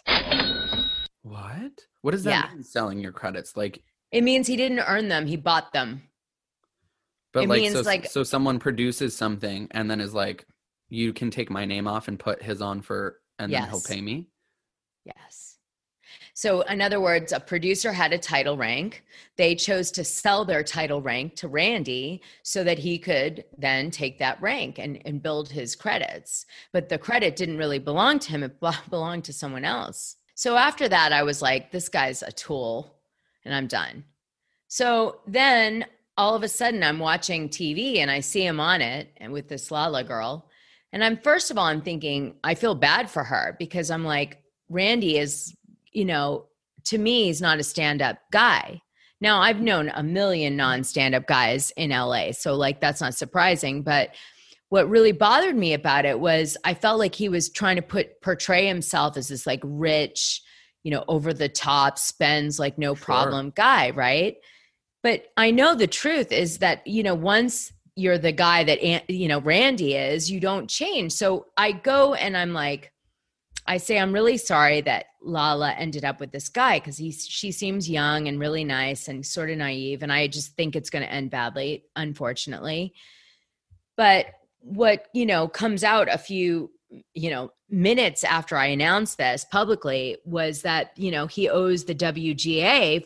What? What does that mean, selling your credits? Like, it means he didn't earn them. He bought them. But it like, means so someone produces something and then is like, you can take my name off and put his on and then he'll pay me? Yes. So in other words, a producer had a title rank. They chose to sell their title rank to Randy so that he could then take that rank and build his credits. But the credit didn't really belong to him. It belonged to someone else. So after that, I was like, this guy's a tool and I'm done. So then all of a sudden I'm watching TV and I see him on it and with this Lala girl. And I'm thinking, I feel bad for her because I'm like, Randy is, you know, to me, he's not a stand-up guy. Now I've known a million non-stand-up guys in LA. So like, that's not surprising. But what really bothered me about it was I felt like he was trying to portray himself as this like rich, you know, over the top, spends like no problem guy. Right. But I know the truth is that, you know, once you're the guy that, you know, Randy is, you don't change. So I go and I'm like, I say, I'm really sorry that Lala ended up with this guy because she seems young and really nice and sort of naive. And I just think it's going to end badly, unfortunately. But what, you know, comes out a few, you know, minutes after I announced this publicly was that, you know, he owes the WGA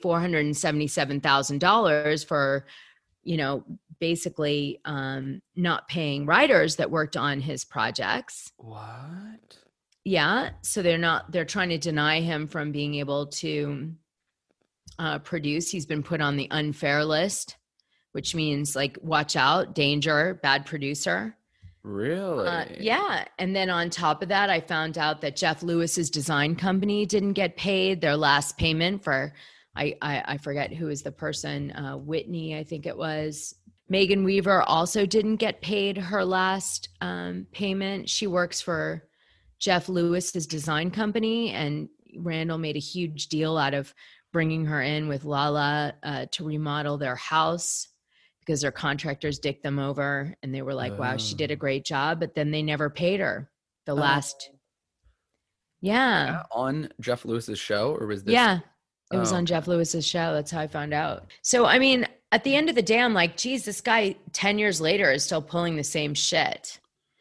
$477,000 for, you know, basically not paying writers that worked on his projects. What? Yeah. So they're trying to deny him from being able to produce. He's been put on the unfair list, which means like, watch out, danger, bad producer. Really? Yeah. And then on top of that, I found out that Jeff Lewis's design company didn't get paid their last payment for, I forget who was the person, Whitney, I think it was. Megan Weaver also didn't get paid her last payment. She works for Jeff Lewis's design company, and Randall made a huge deal out of bringing her in with Lala to remodel their house, because their contractors dicked them over and they were like, wow, she did a great job. But then they never paid her the last. Yeah. On Jeff Lewis's show, or was this? Yeah, it was on Jeff Lewis's show. That's how I found out. So, I mean, at the end of the day, I'm like, geez, this guy 10 years later is still pulling the same shit.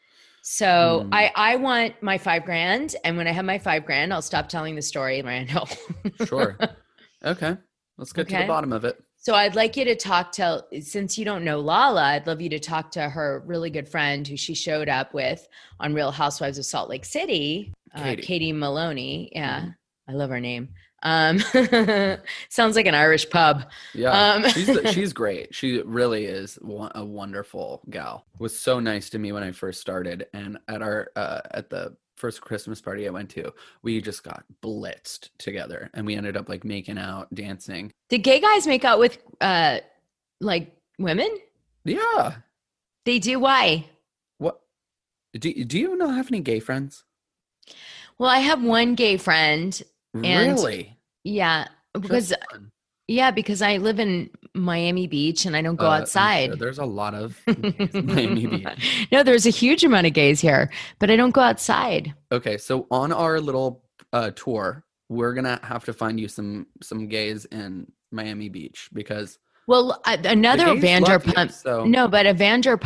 So I want my $5,000. And when I have my $5,000, I'll stop telling the story, Randall. Sure. Okay. Let's get to the bottom of it. So I'd like you to talk to, since you don't know Lala, I'd love you to talk to her really good friend who she showed up with on Real Housewives of Salt Lake City, Katie Maloney. Yeah, I love her name. Sounds like an Irish pub. Yeah, she's great. She really is a wonderful gal. Was so nice to me when I first started, and at our at the first Christmas party I went to, we just got blitzed together, and we ended up like making out, dancing. Did gay guys make out with like women? Yeah, they do. Why? What? Do you not have any gay friends? Well, I have one gay friend. And really? Yeah, because I live in Miami Beach and I don't go outside. Sure there's a lot of gays in Miami Beach. No, there's a huge amount of gays here, but I don't go outside. Okay, so on our little tour, we're gonna have to find you some gays in Miami Beach because. Well, another Vanderpump. No, but another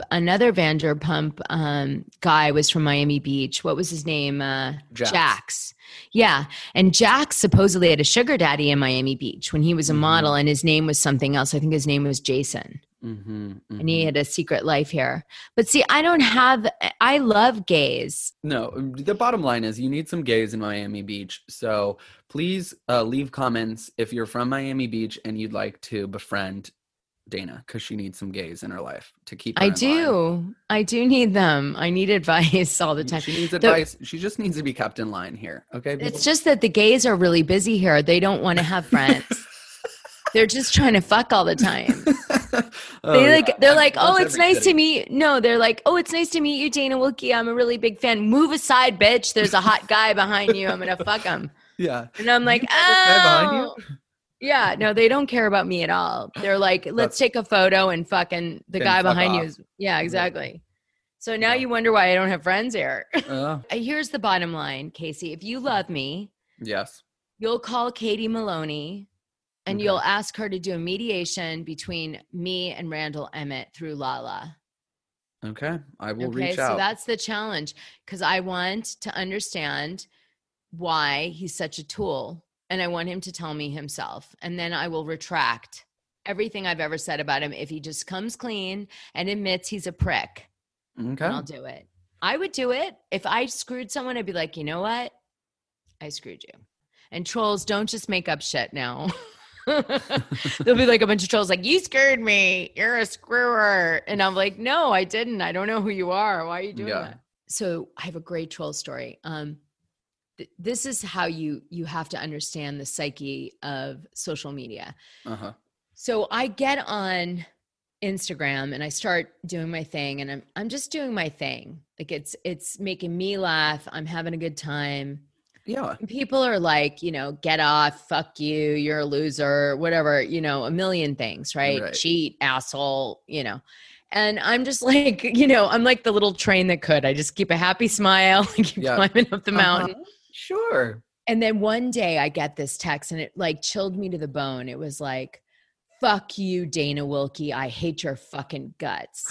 Vanderpump guy was from Miami Beach. What was his name? Jax. Yeah. And Jax supposedly had a sugar daddy in Miami Beach when he was a model, and his name was something else. I think his name was Jason. And he had a secret life here. But see, I love gays. No, the bottom line is you need some gays in Miami Beach. So please leave comments if you're from Miami Beach and you'd like to befriend Dana, because she needs some gays in her life to keep her in line. I do need them. I need advice all the time. She needs advice. She just needs to be kept in line here. Okay. It's just that the gays are really busy here. They don't want to have friends. They're just trying to fuck all the time. Oh, They're like, oh, That's it's every nice to city. meet. No, they're like, oh, it's nice to meet you, Dana Wilkie. I'm a really big fan. Move aside, bitch. There's a hot guy behind you. I'm gonna fuck him. Yeah. And I'm like, guy behind oh, yeah. No, they don't care about me at all. They're like, let's take a photo and fucking the And guy fuck behind you off. is. Yeah, exactly. So now you wonder why I don't have friends here. Uh, Here's the bottom line, Casey. If you love me, yes. you'll call Katie Maloney and Okay. you'll ask her to do a mediation between me and Randall Emmett through Lala. Okay. I will Okay, reach so out. that's the challenge because I want to understand why he's such a tool and I want him to tell me himself. And then I will retract everything I've ever said about him if he just comes clean and admits he's a prick. Okay. And I'll do it. I would do it. If I screwed someone, I'd be like, you know what? I screwed you. And trolls, don't just make up shit now. There'll be like a bunch of trolls like, you screwed me. You're a screwer. And I'm like, no, I didn't. I don't know who you are. Why are you doing that? So I have a great troll story. This is how you have to understand the psyche of social media. Uh-huh. So I get on Instagram and I start doing my thing and I'm just doing my thing. Like it's making me laugh. I'm having a good time. Yeah. And people are like, get off, fuck you, you're a loser, whatever, a million things, right? Cheat, asshole, And I'm just like, I'm like the little train that could. I just keep a happy smile and keep climbing up the mountain. Sure. And then one day I get this text and it like chilled me to the bone. It was like, fuck you, Dana Wilkie. I hate your fucking guts.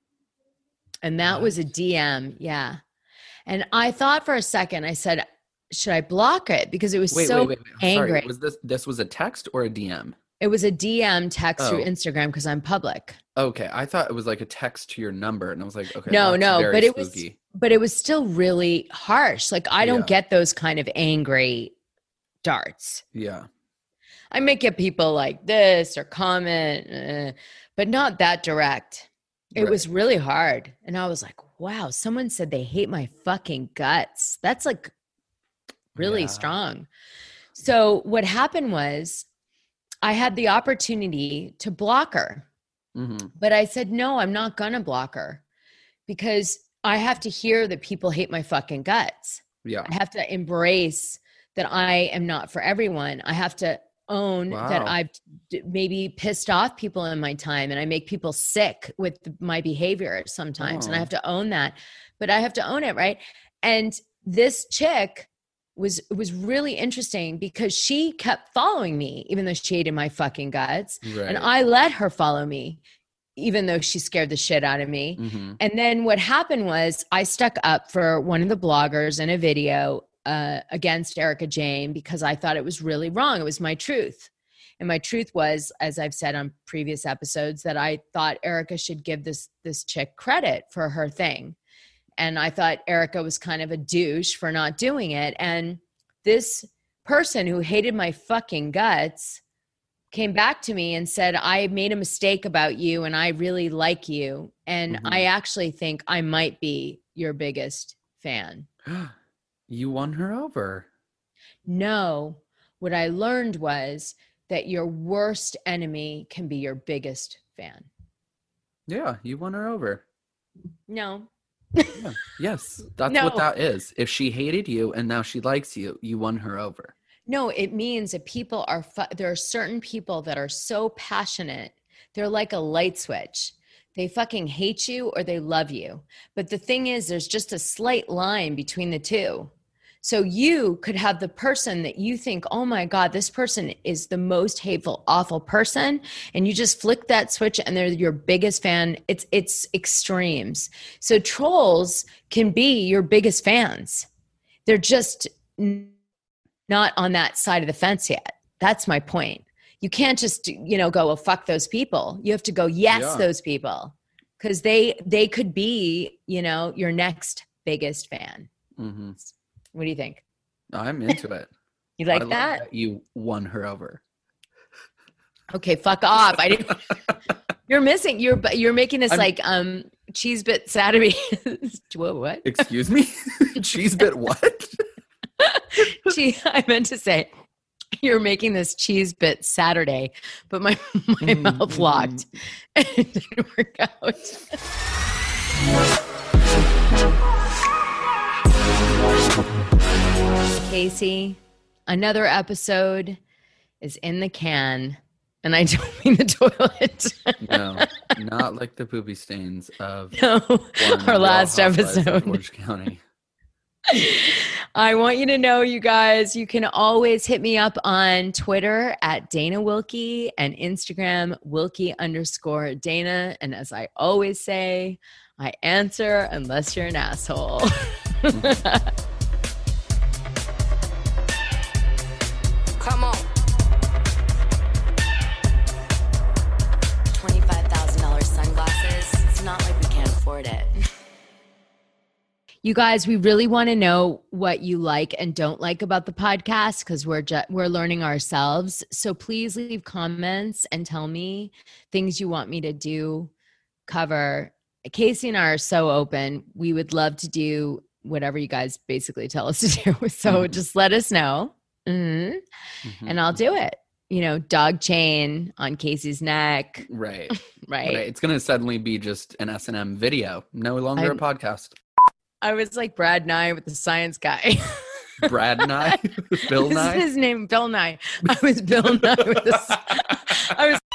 And that was a DM. Yeah. And I thought for a second, I said, should I block it? Because it was Wait. angry. Sorry. Was this was a text or a DM? It was a DM text through Instagram because I'm public. Okay. I thought it was like a text to your number and I was like, okay. No, that's very spooky. But it was still really harsh. Like I don't get those kind of angry darts. Yeah. I may get people like this or comment, but not that direct. It was really hard. And I was like, wow, someone said they hate my fucking guts. That's like really strong. So what happened was I had the opportunity to block her. Mm-hmm. But I said, no, I'm not going to block her because I have to hear that people hate my fucking guts. Yeah. I have to embrace that I am not for everyone. I have to own that I've maybe pissed off people in my time and I make people sick with my behavior sometimes. And I have to own that, but I have to own it. Right. And this chick was really interesting because she kept following me, even though she hated my fucking guts. Right. And I let her follow me, even though she scared the shit out of me. Mm-hmm. And then what happened was I stuck up for one of the bloggers in a video against Erica Jane because I thought it was really wrong. It was my truth. And my truth was, as I've said on previous episodes, that I thought Erica should give this chick credit for her thing. And I thought Erica was kind of a douche for not doing it. And this person who hated my fucking guts came back to me and said, I made a mistake about you and I really like you. And I actually think I might be your biggest fan. You won her over. No, what I learned was that your worst enemy can be your biggest fan. Yeah, you won her over. No. Yeah. Yes, that's No. what that is. If she hated you and now she likes you, you won her over. No, it means that people are, there are certain people that are so passionate. They're like a light switch. They fucking hate you or they love you. But the thing is, there's just a slight line between the two. So you could have the person that you think, oh my God, this person is the most hateful, awful person. And you just flick that switch and they're your biggest fan. It's extremes. So trolls can be your biggest fans. They're just not on that side of the fence yet. That's my point. You can't just, go, well, fuck those people. You have to go, yes, those people. Because they could be, your next biggest fan. Mm-hmm. What do you think? I'm into it. You like I love that? You won her over. Okay, fuck off. I didn't. You're missing. You're making this cheese bit Saturday. Whoa, what? Excuse me? Cheese bit what? I meant to say you're making this cheese bit Saturday, but my mouth locked and it didn't work out. Casey, another episode is in the can, and I don't mean the toilet. No, not like the poopy stains of our last episode. Orange County. I want you to know, you guys, you can always hit me up on Twitter at Dana Wilkie and Instagram Wilkie_Dana. And as I always say, I answer unless you're an asshole. Come on. $25,000 sunglasses. It's not like we can't afford it. You guys, we really want to know what you like and don't like about the podcast because we're learning ourselves. So please leave comments and tell me things you want me to do, cover. Casey and I are so open. We would love to do whatever you guys basically tell us to do. So just let us know. And I'll do it. You know, dog chain on Casey's neck. Right. Right. It's going to suddenly be just an S&M video. No longer a podcast. I was like Brad Nye with the science guy. Brad Nye? Bill Nye? His name, Bill Nye. I was Bill Nye with this. I was